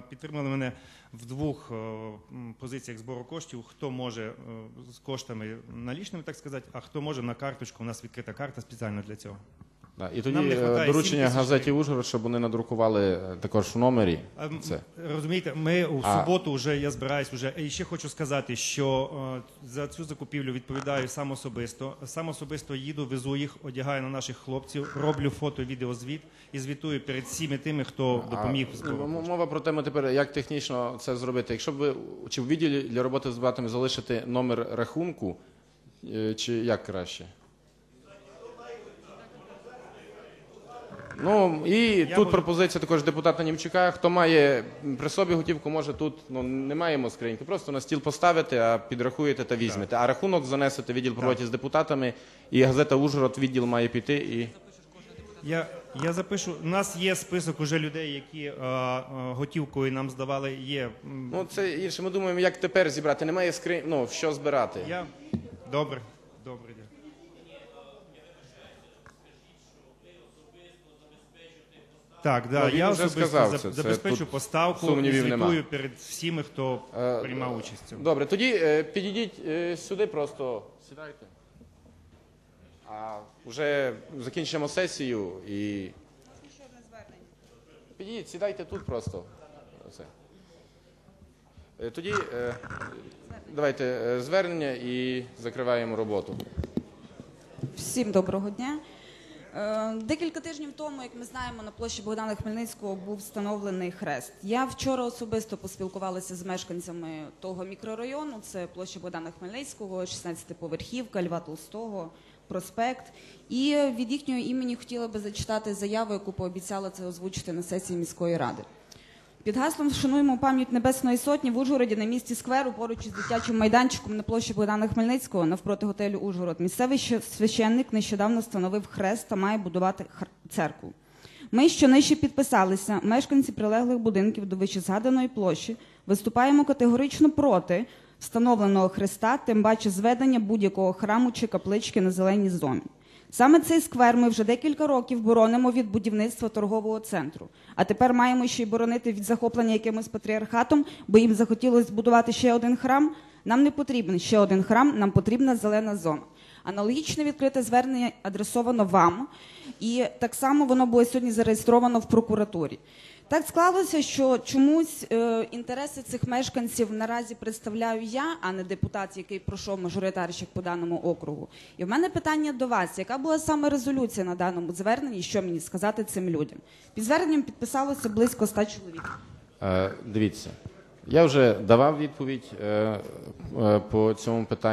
підтримали мене в двох позиціях збору коштів. Хто може з коштами налічними, так сказати, а хто може на карточку. У нас відкрита карта спеціально для цього. І тоді доручення газеті «Ужгород», щоб вони надрукували також в номері це. Розумієте, ми у суботу вже, я збираюсь вже, і ще хочу сказати, що за цю закупівлю відповідаю сам особисто. Сам особисто їду, везу їх, одягаю на наших хлопців, роблю фото, відеозвіт і звітую перед всіми тими, хто допоміг. Мова про тему тепер, як технічно це зробити. Якщо б ви, чи в відділі для роботи з дебатами залишити номер рахунку, чи як краще? Ну, і тут пропозиція також депутата Німчука. Хто має при собі готівку, може тут, не маємо скриньки, просто на стіл поставити, а підрахуєте та візьмете. А рахунок занесете відділ по роботі з депутатами, і газета «Ужгород» відділ має піти і... Я запишу. У нас є список уже людей, які готівкою нам здавали. Є. Ну, це інше. Ми думаємо, як тепер зібрати. Немає в що збирати. Добре. Добре. Так, я особисто забезпечу поставку і звітую перед всіми, хто приймав участь. Добре, тоді підійдіть сюди просто, сідайте. А вже закінчимо сесію і... Підійдіть, сідайте тут просто. Тоді давайте звернення і закриваємо роботу. Всім доброго дня. Декілька тижнів тому, як ми знаємо, на площі Богдана Хмельницького був встановлений хрест. Я вчора особисто поспілкувалася з мешканцями того мікрорайону, це площа Богдана Хмельницького, 16-поверхівка, Льва Толстого, проспект. І від їхнього імені хотіла би зачитати заяву, яку пообіцяла це озвучити на сесії міської ради. Під гаслом «Вшануємо пам'ять Небесної Сотні» в Ужгороді на місці скверу поруч із дитячим майданчиком на площі Богдана Хмельницького навпроти готелю «Ужгород» місцевий священник нещодавно встановив хрест та має будувати церкву. Ми, що нижче підписалися, мешканці прилеглих будинків до вищезгаданої площі, виступаємо категорично проти встановленого хреста, тим паче зведення будь-якого храму чи каплички на зеленій зоні. Саме цей сквер ми вже декілька років боронимо від будівництва торгового центру. А тепер маємо ще й боронити від захоплення якимось патріархатом, бо їм захотілося збудувати ще один храм. Нам не потрібен ще один храм, нам потрібна зелена зона. Аналогічне відкрите звернення адресовано вам, і так само воно було сьогодні зареєстровано в прокуратурі. Так склалося, що чомусь інтереси цих мешканців наразі представляю я, а не депутат, який пройшов мажоритарщик по даному округу. І в мене питання до вас, яка була саме резолюція на даному зверненні, що мені сказати цим людям? Під зверненням підписалося близько 100 чоловік. Дивіться, я вже давав відповідь по цьому питанню.